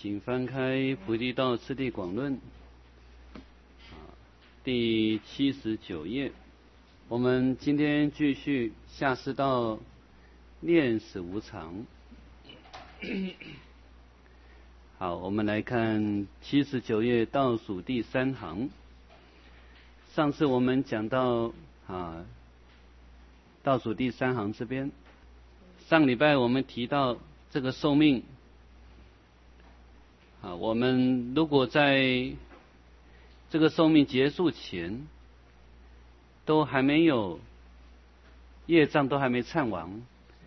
请翻开《菩提道次第广论》第79页。我们今天继续下士道念死无常。好，我们来看79页倒数第3行。上次我们讲到倒数第3行这边，上礼拜我们提到这个寿命我们如果在这个寿命结束前都还没有业障都还没忏完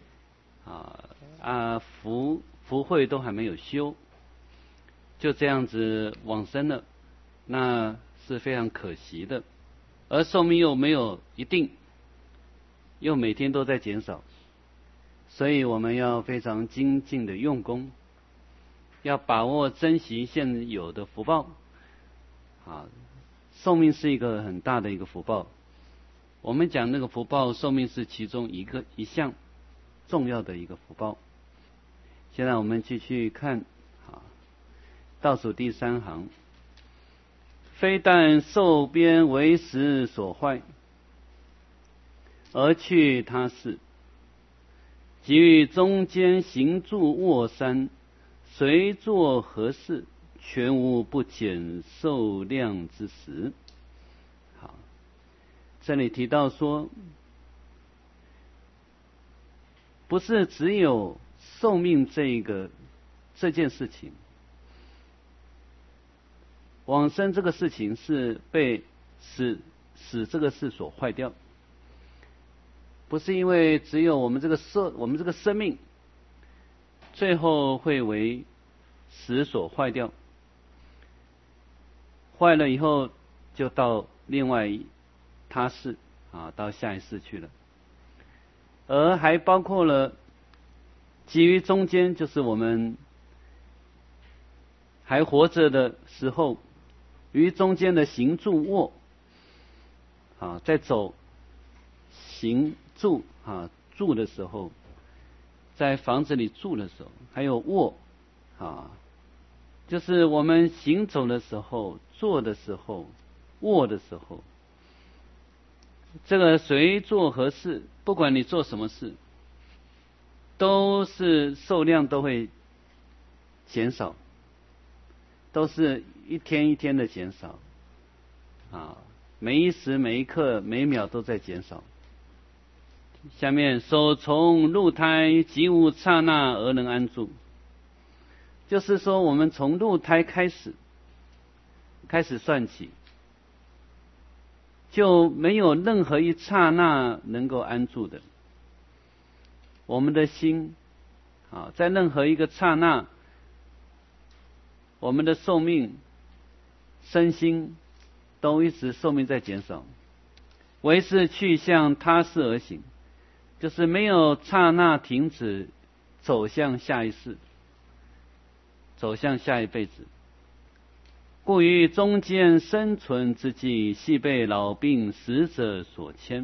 福慧都还没有修，就这样子往生了，那是非常可惜的。而寿命又没有一定，又每天都在减少，所以我们要非常精进的用功，要把握珍惜现有的福报寿命是一个很大的一个福报。我们讲那个福报，寿命是其中一项重要的一个福报。现在我们继续看倒数第3行。非但寿边为时所坏，而去他事，即于中间行住卧三，随作何事，全无不减寿量之时。好，这里提到说，不是只有寿命这件事情，往生这个事情是被使这个事所坏掉，不是因为只有我们这个生命最后会为死所坏掉，坏了以后就到另外他世到下一世去了，而还包括了基于中间，就是我们还活着的时候，于中间的行住卧在走行住住的时候，在房子里住的时候，还有卧就是我们行走的时候、坐的时候、卧的时候，这个随做何事，不管你做什么事，都是寿量都会减少，都是一天一天的减少每一时每一刻每一秒都在减少。下面手从入胎即无刹那而能安住，就是说我们从入胎开始算起，就没有任何一刹那能够安住的。我们的心在任何一个刹那，我们的寿命身心都一直寿命在减少，唯是去向他世而行，就是没有刹那停止走向下一世，走向下一辈子。故于中间生存之际，系被老病死者所牵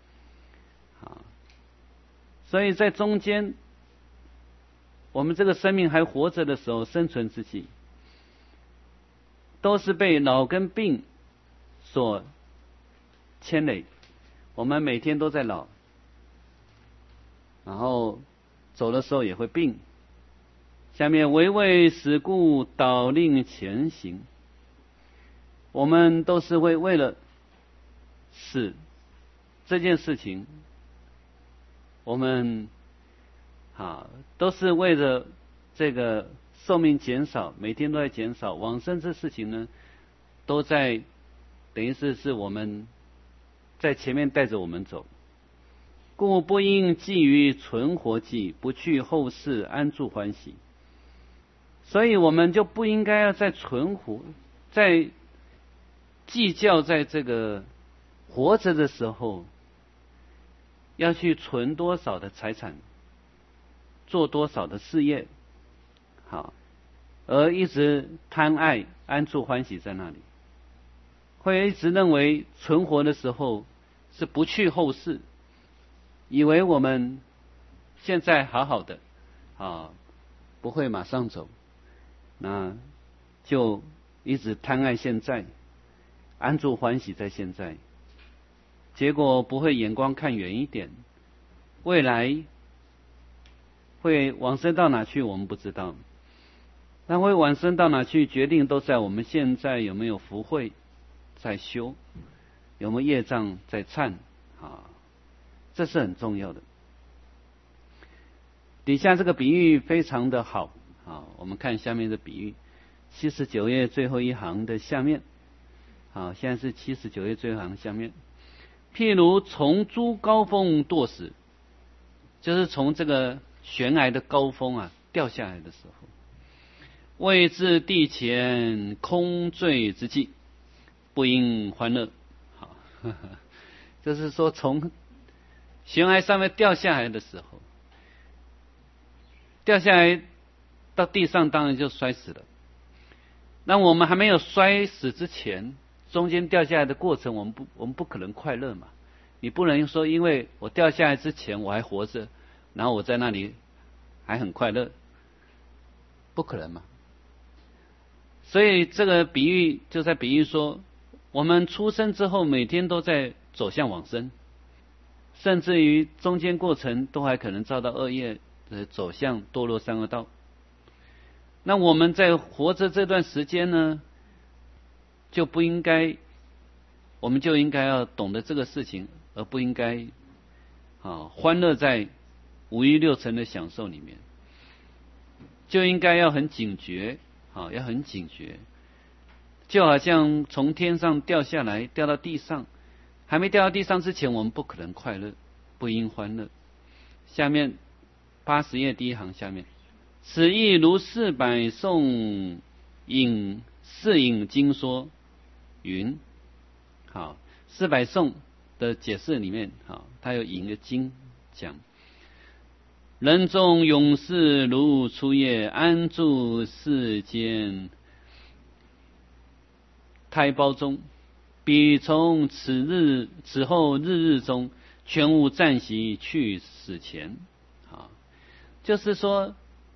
所以在中间，我们这个生命还活着的时候，生存之际，都是被老跟病所牵累。我们每天都在老，然后走的时候也会病。下面唯为死故导令前行，我们都是为了死这件事情，我们都是为了这个寿命减少，每天都在减少，往生这事情呢，都在等于是我们在前面带着我们走。故不应寄于存活际，不去后世安住欢喜。所以我们就不应该要在在计较在这个活着的时候要去存多少的财产，做多少的事业而一直贪爱安住欢喜在那里，会一直认为存活的时候是不去后世，以为我们现在好好的不会马上走， 那就一直贪爱现在，安住欢喜在现在，结果不会眼光看远一点，未来会往生到哪去我们不知道，那会往生到哪去决定都在我们现在有没有福慧在修，有没有业障在忏啊，这是很重要的。底下这个比喻非常的好啊，我们看下面的比喻，79页最后一行的下面，好，现在是79页最后一行下面，譬如从诸高峰堕死，就是从这个悬崖的高峰啊掉下来的时候，未至地前空坠之际，不应欢乐。好，就是说从悬崖上面掉下来的时候，掉下来到地上当然就摔死了。那我们还没有摔死之前，中间掉下来的过程，我们不可能快乐嘛。你不能说因为我掉下来之前我还活着，然后我在那里还很快乐，不可能嘛。所以这个比喻就在比喻说，我们出生之后每天都在走向往生，甚至于中间过程都还可能遭到恶业，走向堕落三恶道。那我们在活着这段时间呢，我们就应该要懂得这个事情，而不应该欢乐在五欲六尘的享受里面，就应该要很警觉，要很警觉。就好像从天上掉下来，掉到地上，还没掉到地上之前，我们不可能快乐，不应欢乐。下面80页第一行下面，此亦如400颂引四引经说云。好，400颂的解释里面，它有引个经讲，人中勇士如初夜，安住世间胎胞中，彼从此后日日中，全无暂息去死前。就是说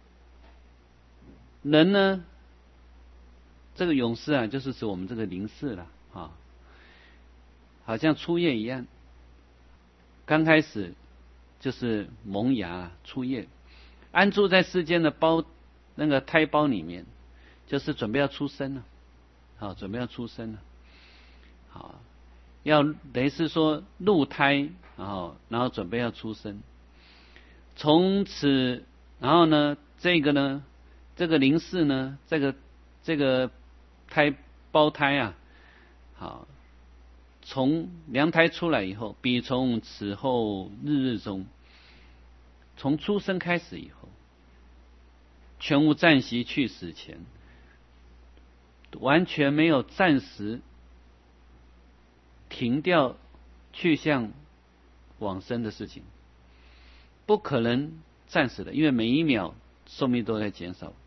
人呢，这个勇士啊，就是指我们这个灵士了啊，好像初夜一样，刚开始就是萌芽初夜，安住在世间的那个胎胞里面，就是准备要出生了，好，准备要出生了，好，要等于是说入胎，然后准备要出生，从此，然后呢，这个灵士呢，这个胞胎啊，好，从娘胎出来以后，彼从此后日日中，从出生开始以后，全无暂息去死前，完全没有暂时停掉去向往生的事情，不可能暂时的，因为每一秒寿命都在减少。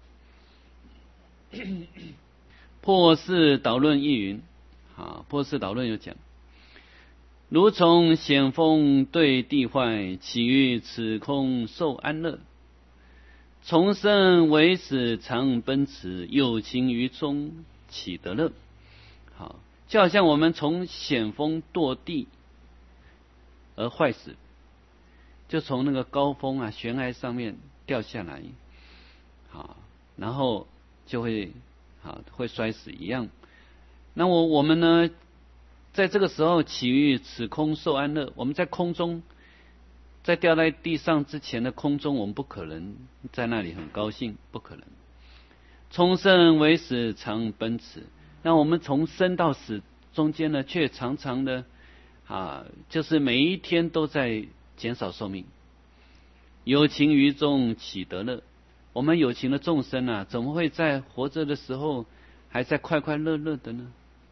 破世导论亦云，破世导论有讲，如从险峰对地坏，岂于此空受安乐？从生为死常奔驰，有情于中岂得乐？好，就好像我们从险峰堕地而坏死，就从那个高峰啊悬崖上面掉下来，然后就会摔死一样。那我们呢，在这个时候起于此空受安乐，我们在空中，在掉在地上之前的空中，我们不可能在那里很高兴，不可能。从生为死常奔驰，那我们从生到死中间呢，却常常的就是每一天都在减少寿命。有情于中岂得乐？我们有情的众生啊，怎么会在活着的时候还在快快乐乐的呢？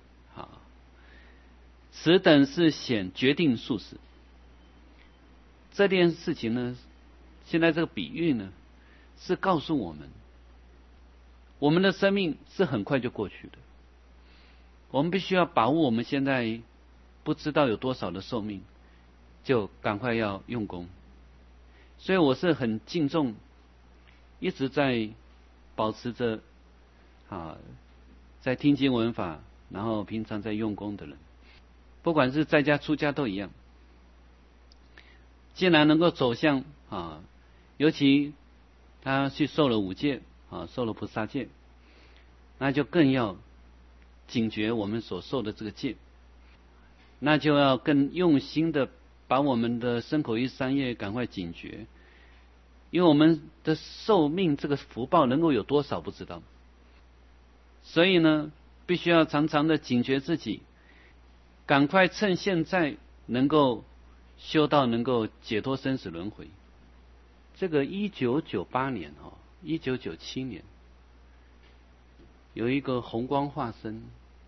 此等是显决定速死。这件事情呢，现在这个比喻呢，是告诉我们，我们的生命是很快就过去的，我们必须要把握我们现在不知道有多少的寿命，就赶快要用功。所以我是很敬重，一直在保持着在听经闻法，然后平常在用功的人，不管是在家出家都一样，既然能够走向尤其他去受了五戒受了菩萨戒，那就更要警觉我们所受的这个戒，那就要更用心的把我们的身口意三业赶快警觉，因为我们的寿命这个福报能够有多少不知道，所以呢必须要常常的警觉自己，赶快趁现在能够修到能够解脱生死轮回。这个1998年1997年有一个红光化身，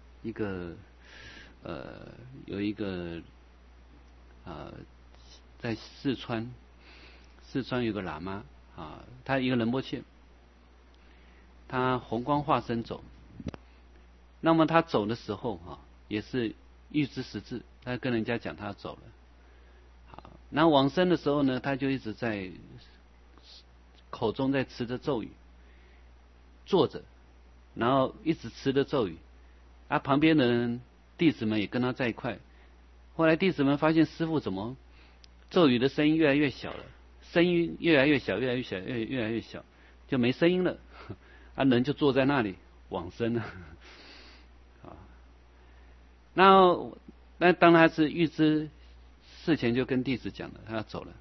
有一个在四川有个喇嘛他一个仁波切，他红光化身走，那么他走的时候也是预知时至，他跟人家讲他走了。那往生的时候呢，他就一直在口中在持着咒语，坐着，然后一直持着咒语，旁边的人弟子们也跟他在一块。后来弟子们发现师父怎么咒语的声音越来越小了，声音越来越小，越来越小，就没声音了，人就坐在那里往生了。那当他是预知事前就跟弟子讲了，他要走了。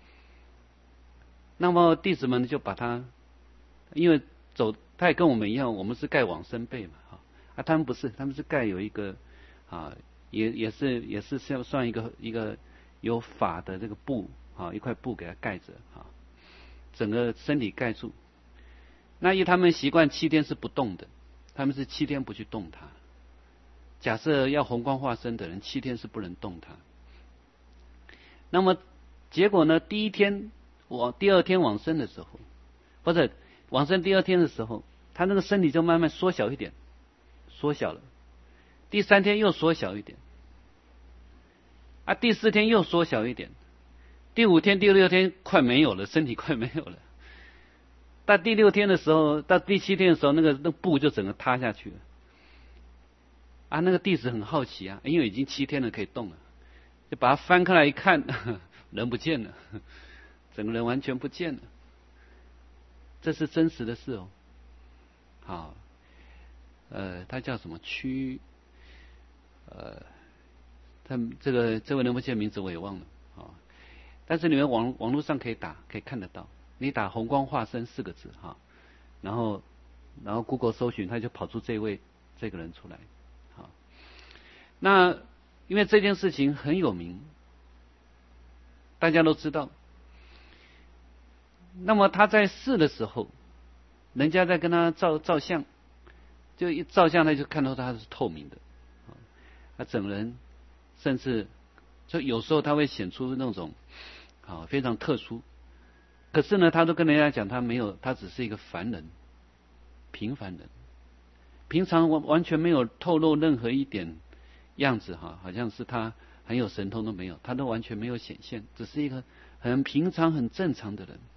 那么弟子们就把他，因为他也跟我们一样，我们是盖往生被嘛，他们不是，他们是盖有一个也是算一个有法的这个布一块布给他盖着整个身体盖住。那因为他们习惯7天是不动的，他们是7天不去动它。假设要红光化身的人7天是不能动它。那么结果呢，第二天往生的时候，或者往生第2天的时候，他那个身体就慢慢缩小一点，缩小了。第3天又缩小一点，第4天又缩小一点，第5天、第6天快没有了，身体快没有了。到第6天的时候，到第7天的时候，那布就整个塌下去了。那个弟子很好奇因为已经7天了可以动了，就把它翻开来一看，人不见了，整个人完全不见了。这是真实的事他叫什么这位仁波切名字我也忘了但是你们网络上可以看得到，你打红光化身4个字然后 Google 搜寻，他就跑出这个人出来。那因为这件事情很有名，大家都知道。那么他在世的时候，人家在跟他照相，就一照相他就看到他是透明的，他整人甚至就有时候他会显出那种非常特殊，可是呢他都跟人家讲他没有，他只是一个凡人，平凡人，平常完全没有透露任何一点样子好像是他很有神通都没有，他都完全没有显现，只是一个很平常很正常的人。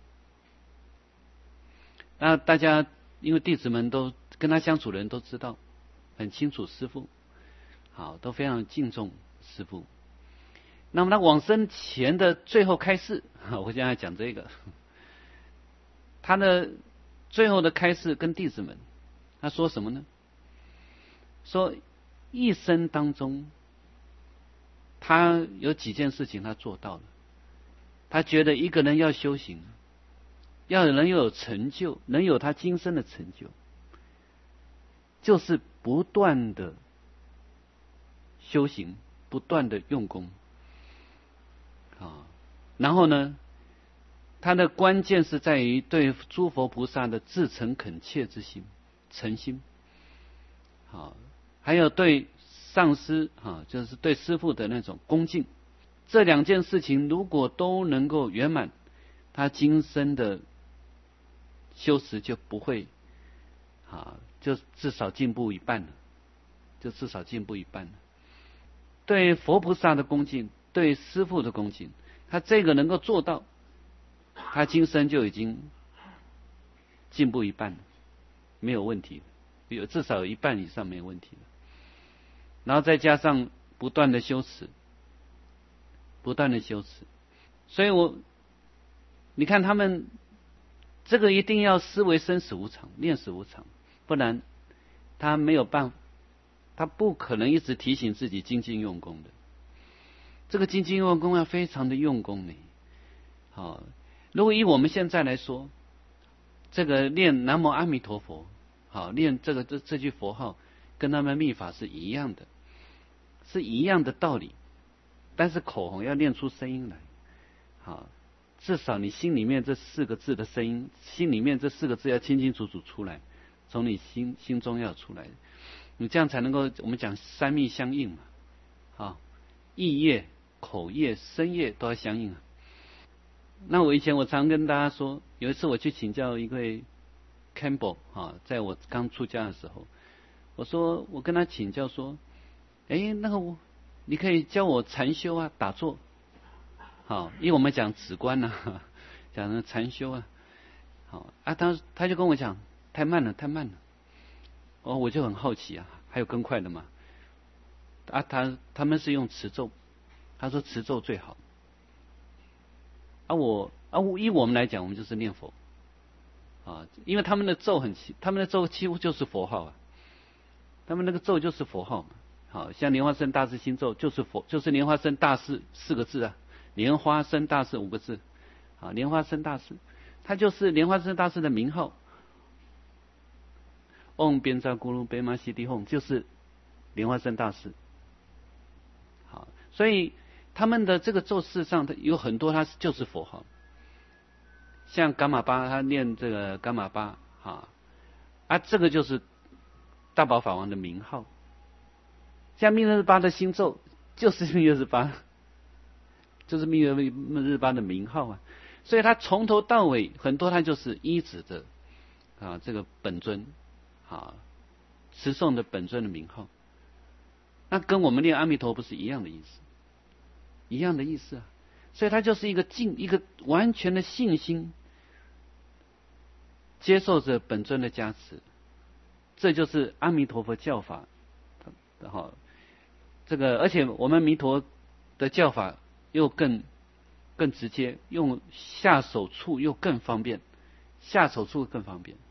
那大家因为弟子们都跟他相处的人都知道，很清楚师父都非常敬重师父。那么他往生前的最后开示，我现在讲这个，他的最后的开示跟弟子们他说什么呢？说一生当中他有几件事情他做到了，他觉得一个人要修行，要能有成就，能有他今生的成就，就是不断的修行，不断的用功然后呢他的关键是在于对诸佛菩萨的至诚恳切之心，诚心还有对上师就是对师父的那种恭敬。这2件事情如果都能够圆满，他今生的修持就不会就至少进步一半了，对佛菩萨的恭敬，对师父的恭敬，他这个能够做到，他今生就已经进步一半了，没有问题， 至少有一半以上没有问题的。然后再加上不断的修持，不断的修持，所以你看他们这个一定要思维生死无常，念死无常，不然他没有办法，他不可能一直提醒自己精进用功的。这个精进用功要非常的用功呢。好，如果以我们现在来说，这个念南无阿弥陀佛，好，念这句佛号，跟他们密法是一样的，是一样的道理，但是口红要念出声音来，好，至少你心里面这4个字的声音，心里面这4个字要清清楚楚出来，从你心中要出来，你这样才能够我们讲三密相应嘛，好，意业、口业、身业都要相应啊。那我以前常跟大家说，有一次我去请教一位 Campbell 啊，在我刚出家的时候，我跟他请教说，那个你可以教我禅修啊，打坐，好，因为我们讲止观啊，讲的禅修啊，好啊，他就跟我讲太慢了，太慢了，我就很好奇啊，还有更快的吗？啊，他们是用持咒，他说持咒最好。以我们来讲，我们就是念佛啊，因为他们的咒几乎就是佛号啊，他们那个咒就是佛号嘛。好像莲花生大士心咒就是莲花生大士4个字啊，莲花生大士5个字啊，莲花生大士，它就是莲花生大士的名号。嗡边扎咕噜贝玛西地吽就是莲花生大士。好，所以他们的这个咒事上，有很多它就是佛号，像伽玛巴，他念这个伽玛巴这个就是大宝法王的名号。像密勒日巴的心咒就是密勒日巴，就是密勒日巴的名号啊。所以他从头到尾很多他就是依止着这个本尊持诵的本尊的名号，那跟我们念阿弥陀不是一样的意思，一样的意思啊。所以他就是一个完全的信心，接受着本尊的加持，这就是阿弥陀佛教法。这个而且我们弥陀的教法又更直接，用下手处又更方便，下手处更方便。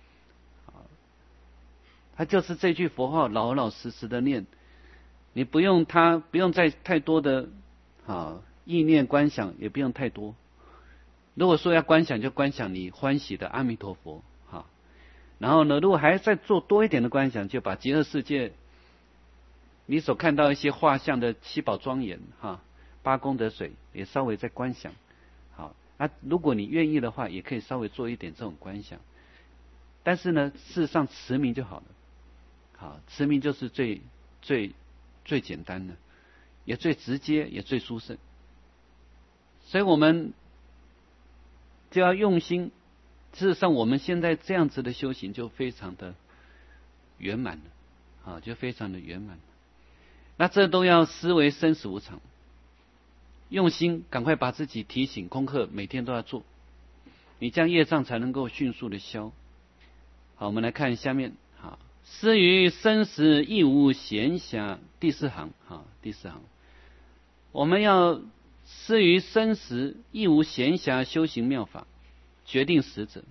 他就是这句佛号老老实实的念，你不用再太多的意念观想，也不用太多。如果说要观想，就观想你欢喜的阿弥陀佛然后呢，如果还再做多一点的观想，就把极乐世界你所看到一些画像的七宝庄严八功德水也稍微再观想。好，如果你愿意的话，也可以稍微做一点这种观想。但是呢，事实上持名就好了。好，持名就是最简单的，也最直接，也最殊胜。所以我们就要用心。事实上，我们现在这样子的修行就非常的圆满了就非常的圆满了。那这都要思维生死无常，用心赶快把自己提醒功课，每天都要做，你这样业障才能够迅速的消。好，我们来看下面思于生死亦无闲暇，第4行第4行，我们要思于生死亦无闲暇，修行妙法，决定死者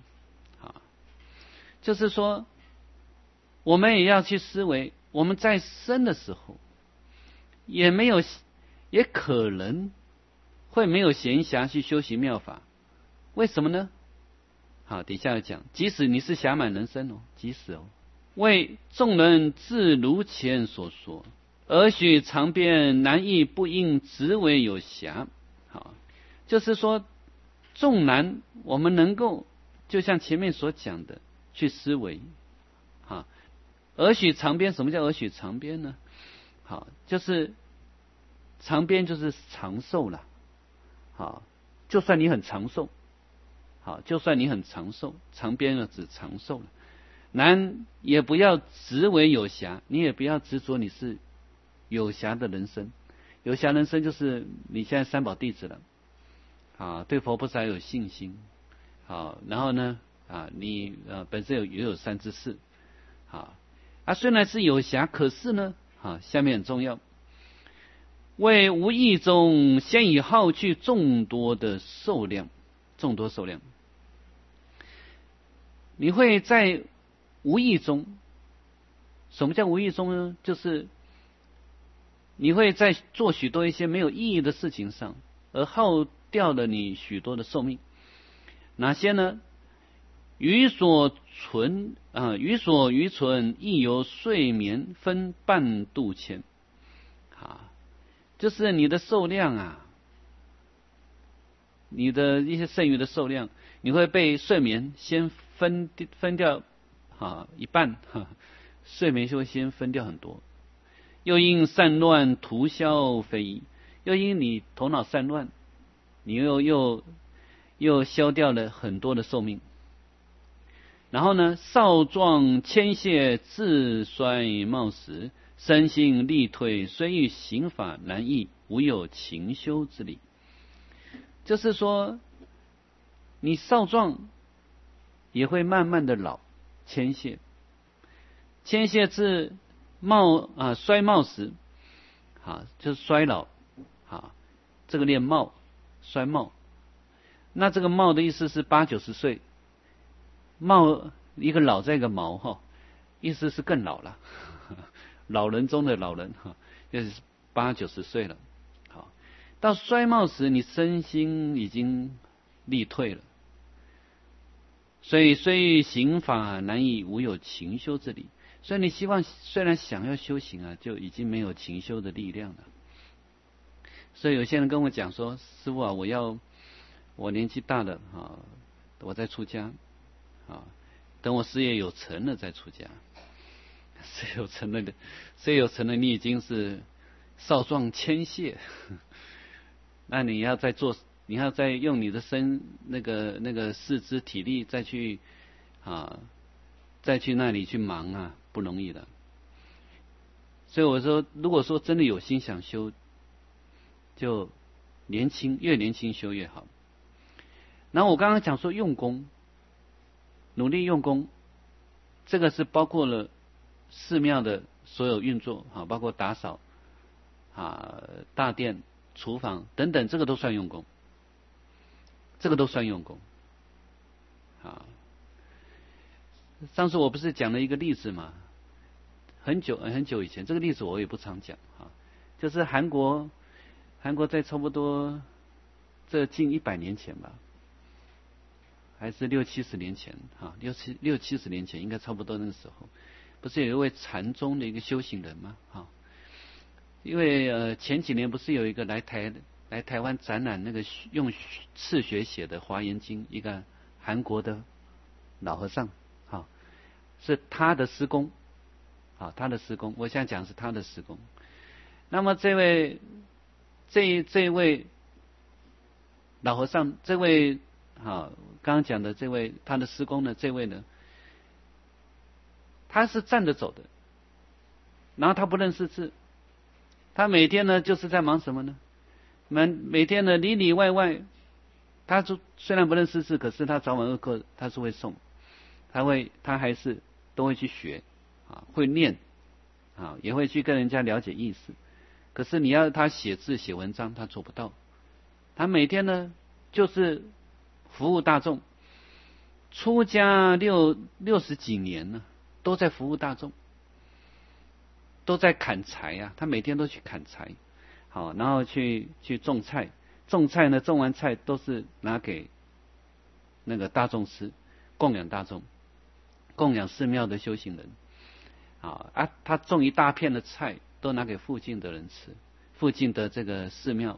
就是说我们也要去思维，我们在生的时候也可能会没有闲暇去修行妙法。为什么呢？好，底下要讲，即使你是暇满人生即使为众人自如前所说，而许长边难易不应直为有暇。好，就是说纵然我们能够就像前面所讲的去思维而许长边，什么叫而许长边呢？好，就是长边就是长寿了。好，就算你很长寿，就算你很长寿，长边呢指长寿了。难也不要执为有暇，你也不要执着你是有暇的人生。有暇人生就是你现在三宝弟子了对佛菩萨有信心然后呢你本身也有善知识虽然是有暇，可是呢，下面很重要，为无意中先已耗去众多的寿量，众多寿量。你会在无意中，什么叫无意中呢？就是你会在做许多一些没有意义的事情上，而耗掉了你许多的寿命。哪些呢？余所余存，亦由睡眠分半度前。就是你的寿量你的一些剩余的寿量，你会被睡眠先分掉一半，睡眠就会先分掉很多。又因散乱涂消非遗，又因你头脑散乱，你又消掉了很多的寿命。然后呢，少壮牵谢自衰冒时，身心力退，虽欲行法难易，无有勤修之理。就是说，你少壮也会慢慢的老，牵谢自衰冒时，就是衰老，这个念冒，衰冒。那这个冒的意思是80、90岁，冒一个老在一个毛意思是更老了，老人中的老人就是80、90岁了。到衰冒时，你身心已经力退了，所以虽欲行法难以，无有勤修之理。所以你虽然想要修行就已经没有勤修的力量了。所以有些人跟我讲说，师父我年纪大了我再出家等我事业有成了再出家。事业有成了，你已经是少壮牵谢，那你要再用你的那个四肢体力再去那里去忙不容易的。所以我说，如果说真的有心想修，就越年轻修越好。然后我刚刚讲说用功，努力用功，这个是包括了寺庙的所有运作包括打扫大殿、厨房等等，这个都算用功，上次我不是讲了一个例子嘛，很久以前，这个例子我也不常讲就是韩国在差不多这近100年前吧，还是60、70年前60、70年前，应该差不多那个时候，不是有一位禅宗的一个修行人吗因为前几年不是有一个来台湾展览那个用赤血写的《华严经》，一个韩国的老和尚是他的师公我现在讲是他的师公。那么这位老和尚，这位刚刚讲的这位他的师公呢，这位呢，他是站着走的，然后他不认识字，他每天呢就是在忙什么呢？每天呢里里外外，他虽然不认识字，可是他早晚2课他是会诵，他还是都会去学会念也会去跟人家了解意思。可是你要他写字写文章，他做不到。他每天呢就是服务大众，出家60几年了，都在服务大众，都在砍柴他每天都去砍柴然后去种菜呢，种完菜都是拿给那个大众吃，供养大众，供养寺庙的修行人他种一大片的菜都拿给附近的人吃，附近的这个寺庙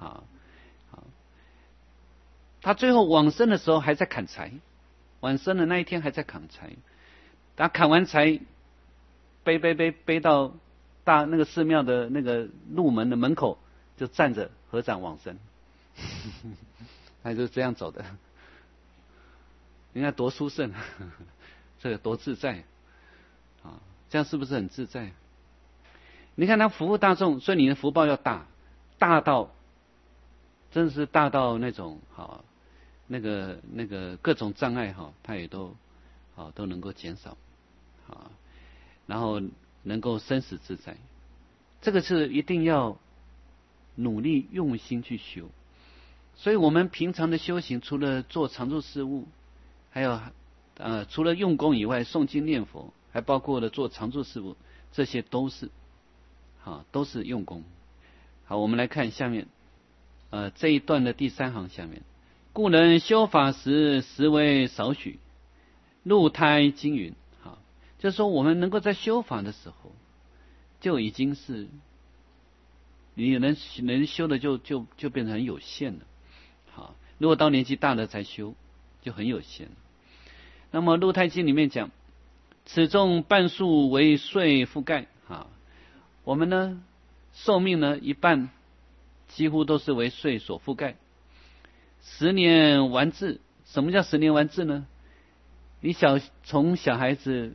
他最后往生的时候还在砍柴，往生的那一天还在砍柴。他砍完柴背到那个寺庙的那个入门的门口，就站着合掌往生他就这样走的。你看多殊胜这个多自在这样是不是很自在？你看他服务大众，所以你的福报要大到真的是大到那种那个各种障碍他也都能够减少然后能够生死自在。这个是一定要努力用心去修。所以我们平常的修行，除了做常住事务，还有除了用功以外，诵经念佛，还包括了做常住事务，这些都是都是用功。好，我们来看下面这一段的第3行下面，故人修法时，实为少许，入胎经云。好，就是说我们能够在修法的时候，就已经是你能修的就变成很有限了。好，如果到年纪大了才修，就很有限了。那么入胎经里面讲，此中半数为岁覆盖。我们呢寿命呢一半几乎都是为岁所覆盖。10年完治，什么叫10年完治呢？你从小孩子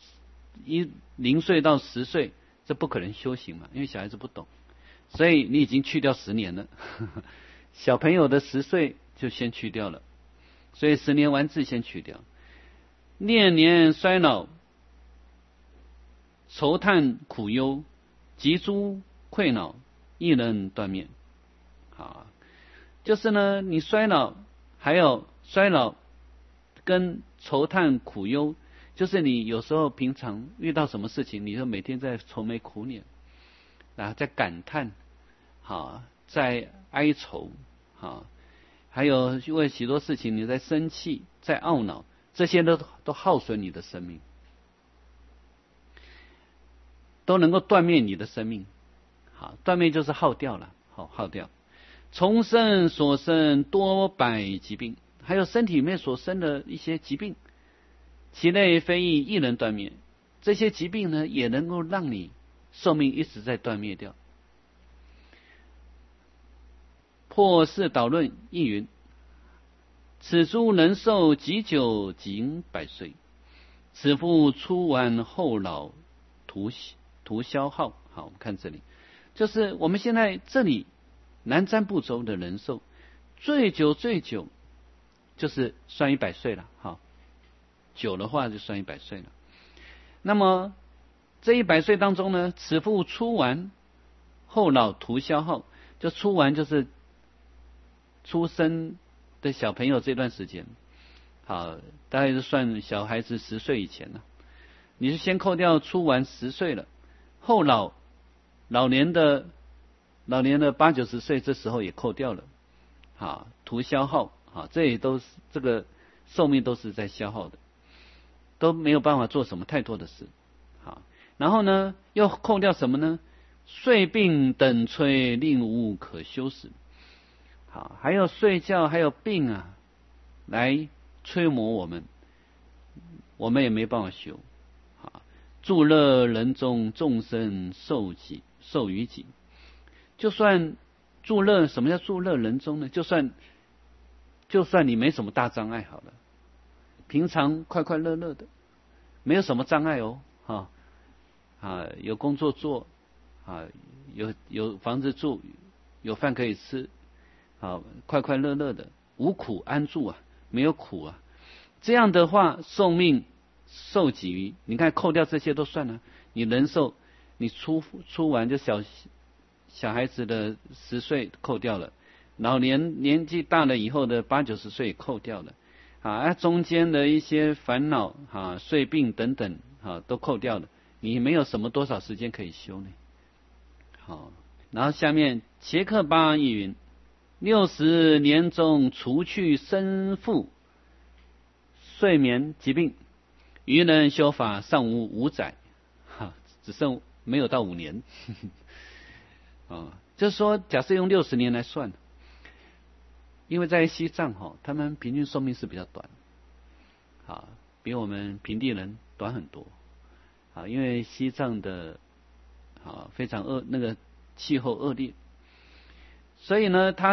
0岁到10岁，这不可能修行嘛，因为小孩子不懂，所以你已经去掉10年了。小朋友的10岁就先去掉了，所以10年完治先去掉。念年衰老，愁叹苦忧，疾诸溃恼，亦能断灭。就是呢，你衰老，还有衰老跟愁叹苦忧，就是你有时候平常遇到什么事情，你就每天在愁眉苦脸在感叹在哀愁还有因为许多事情你在生气，在懊恼，这些都耗损你的生命，都能够断灭你的生命。断灭就是耗掉了，耗掉。从生所生多百疾病，还有身体里面所生的一些疾病，其内非亦能断灭。这些疾病呢，也能够让你寿命一直在断灭掉。破世导论亦云：此诸能寿极久，仅100岁，此复初完后老，徒消耗。好，我们看这里，就是我们现在这里南瞻部洲的人寿最久就是算100岁了。久的话就算100岁了。那么这100岁当中呢，此复初完后老，徒消耗。就初完就是出生的小朋友这段时间，大概是算小孩子10岁以前了。你是先扣掉初完10岁了，后老年的80、90岁，这时候也扣掉了。徒消耗。这也都是这个寿命都是在消耗的，都没有办法做什么太多的事。然后呢，又扣掉什么呢？睡病等催，令无可修饰。还有睡觉，还有病来催磨我们，我们也没办法修。助乐人中，众生受于己。就算助乐，什么叫助乐人中呢？就算你没什么大障碍好了，平常快快乐乐的，没有什么障碍有工作做有房子住，有饭可以吃快快乐乐的，无苦安住没有苦这样的话，寿命受己于，你看扣掉这些都算了，你人寿你出完就小孩子的10岁扣掉了，老年纪大了以后的80、90岁扣掉了中间的一些烦恼睡病等等都扣掉了，你没有什么多少时间可以修呢。然后下面切克巴亦云：60年中除去生父睡眠疾病，愚人修法尚无5载，只剩没有到5年。就是说假设用60年来算，因为在西藏他们平均寿命是比较短比我们平地人短很多因为西藏的非常那个气候恶劣，所以呢他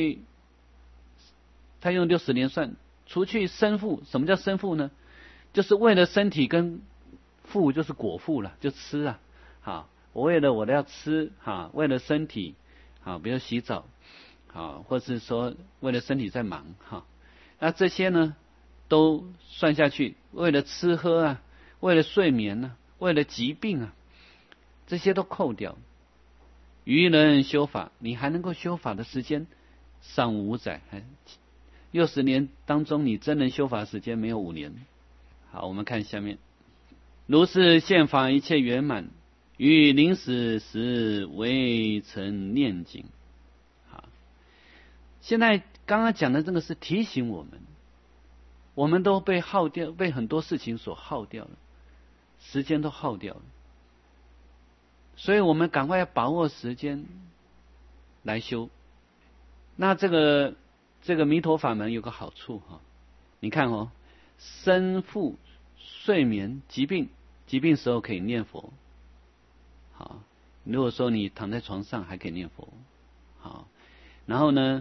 用60年算，除去生父。什么叫生父呢？就是为了身体，跟父就是果腹了，就吃我为了我的要吃为了身体比如洗澡或是说为了身体在忙那这些呢都算下去，为了吃喝为了睡眠为了疾病啊，这些都扣掉。愚人修法，你还能够修法的时间尚无5载，60年当中，你真能修法时间没有5年。好，我们看下面，如是宪法一切圆满，于临死时未曾念经。好，现在刚刚讲的这个是提醒我们，我们都被耗掉，被很多事情所耗掉了，时间都耗掉了，所以我们赶快要把握时间来修。那这个弥陀法门有个好处哈，你看哦，生父睡眠疾病时候可以念佛。好，如果说你躺在床上还可以念佛。好，然后呢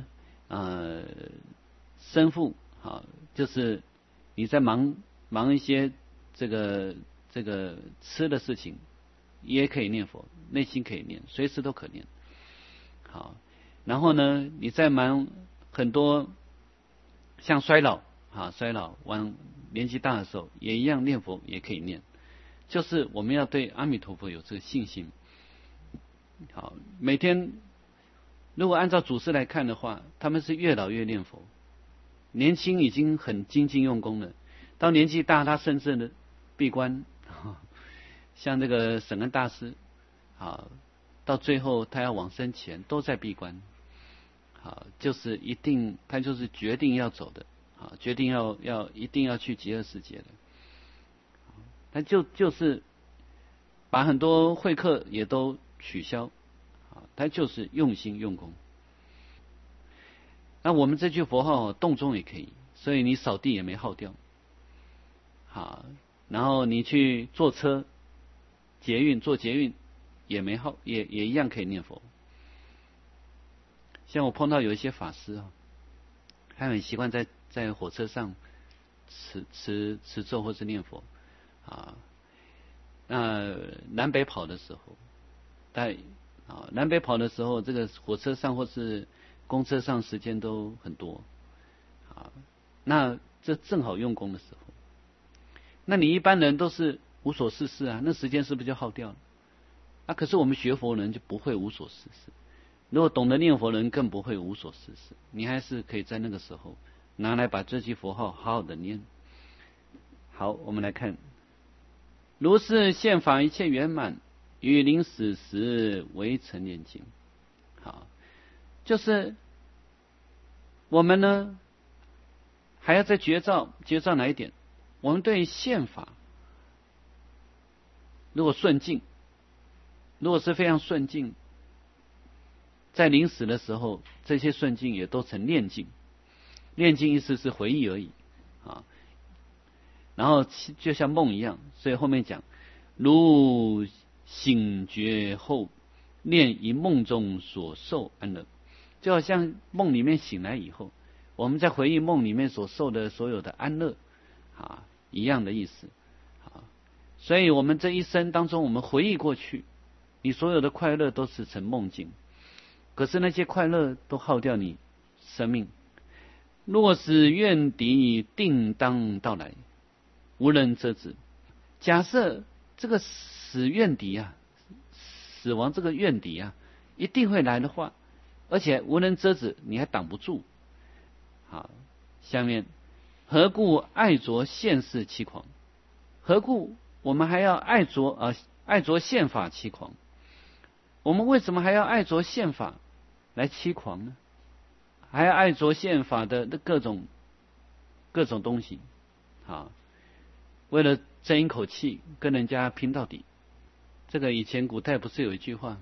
生父好，就是你在忙一些这个吃的事情，也可以念佛，内心可以念，随时都可念。好，然后呢，你在忙很多像衰老往年纪大的时候，也一样念佛，也可以念。就是我们要对阿弥陀佛有这个信心。好，每天如果按照祖师来看的话，他们是越老越念佛，年轻已经很精进用功了，到年纪大他甚至的闭关，像这个沈恩大师，好，到最后他要往生前都在闭关。好，就是他就是决定要走的，好，决定一定要去极乐世界的。他就是把很多会客也都取消，他就是用心用功。那我们这句佛号动中也可以，所以你扫地也没耗掉。好，然后你去坐车坐捷运也没耗，也一样可以念佛。像我碰到有一些法师啊，他很习惯在火车上持咒或是念佛啊。那南北跑的时候，南北跑的时候，这个火车上或是公车上时间都很多啊。那这正好用功的时候，那你一般人都是无所事事啊，那时间是不是就耗掉了？可是我们学佛人就不会无所事事。如果懂得念佛人更不会无所事事，你还是可以在那个时候拿来把这句佛号好好的念。好，我们来看，如是宪法一切圆满，于临死时未曾念经。好，就是我们呢还要再觉照哪一点？我们对宪法如果顺境，如果是非常顺境，在临死的时候，这些顺境也都成念境。念境意思是回忆而已啊。然后就像梦一样，所以后面讲，如醒觉后，念以梦中所受安乐，就好像梦里面醒来以后，我们在回忆梦里面所受的所有的安乐一样的意思所以我们这一生当中，我们回忆过去，你所有的快乐都是成梦境。可是那些快乐都耗掉你生命。若是怨敌定当到来，无人遮止。假设这个死怨敌死亡这个怨敌一定会来的话，而且无人遮止，你还挡不住。好，下面何故爱着现世欺狂？何故我们还要爱着宪法欺狂？我们为什么还要爱着宪法来欺狂呢？还要爱着宪法的各种东西为了争一口气，跟人家拼到底。这个以前古代不是有一句话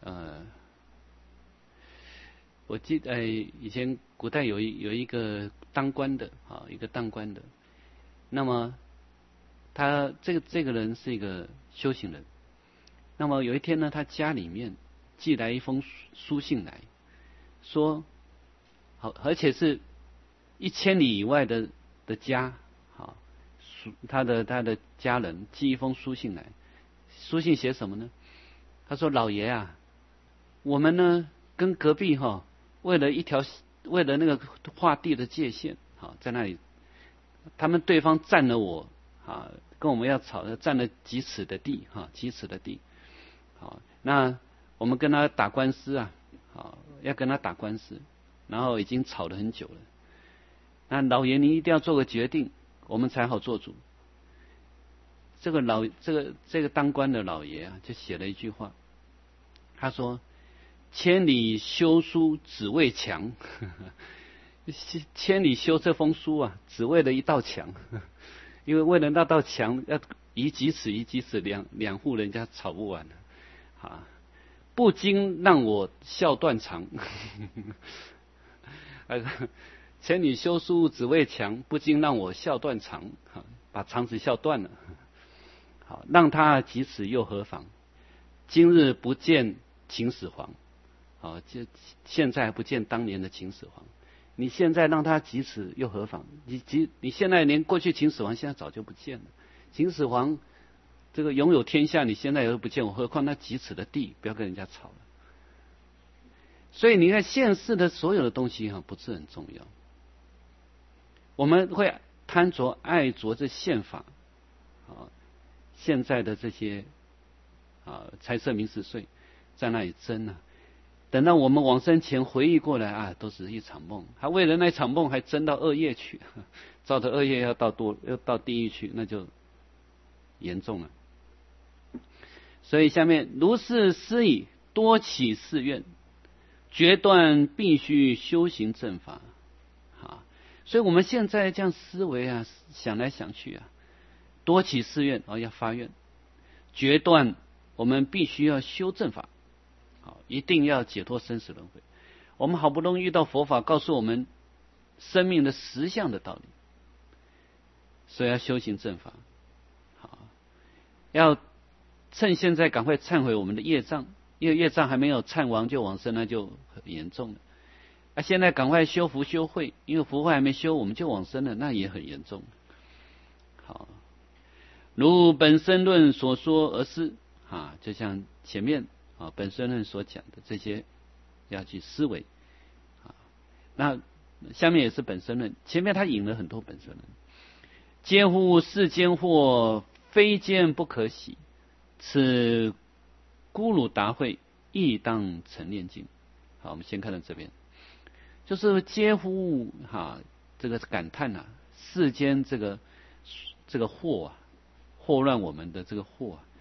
我记得以前古代有一个当官的那么他这个人是一个修行人。那么有一天呢，他家里面寄来一封书信来，说而且是1000里以外的家他的家人寄一封书信来。书信写什么呢？他说，老爷我们呢跟隔壁为了那个划地的界限在那里，他们对方占了我跟我们要吵，占了几尺的地哈，几尺的地。好，那我们跟他打官司啊，好，要跟他打官司，然后已经吵了很久了。那老爷你一定要做个决定，我们才好做主。这个当官的老爷啊，就写了一句话，他说：“千里修书只为墙，千里修这封书啊，只为了一道墙。因为为了那道墙，要移几尺，移几尺，两户人家吵不完了啊！不禁让我笑断肠。千里修书只为墙，不禁让我笑断肠。把肠子笑断了。好，让他几尺又何妨？今日不见秦始皇，好，就现在不见当年的秦始皇。你现在让他几尺又何妨？你现在连过去秦始皇现在早就不见了。秦始皇这个拥有天下，你现在又不见我，何况那几尺的地？不要跟人家吵了。所以你看现世的所有的东西不是很重要，我们会贪着爱着这宪法现在的这些财色名食睡在那里争啊，等到我们往生前回忆过来啊，都是一场梦，还为了那场梦还争到恶业去，造的恶业要到地狱去，那就严重了。所以下面如是思已，多起誓愿，决断必须修行正法。所以我们现在这样思维啊，想来想去啊，多起誓愿要发愿，决断我们必须要修正法，一定要解脱生死轮回。我们好不容易遇到佛法，告诉我们生命的实相的道理，所以要修行正法。要趁现在赶快忏悔我们的业障，因为业障还没有忏完就往生，那就很严重了。现在赶快修福修慧，因为福慧还没修，我们就往生了，那也很严重。好，如本生论所说而是就像前面本生论所讲的这些，要去思维。那下面也是本生论，前面他引了很多本生论。嗟乎世间祸，非坚不可喜，此孤鲁达会，亦当成念境。好，我们先看到这边。就是嗟乎这个感叹世间这个祸祸乱我们的这个祸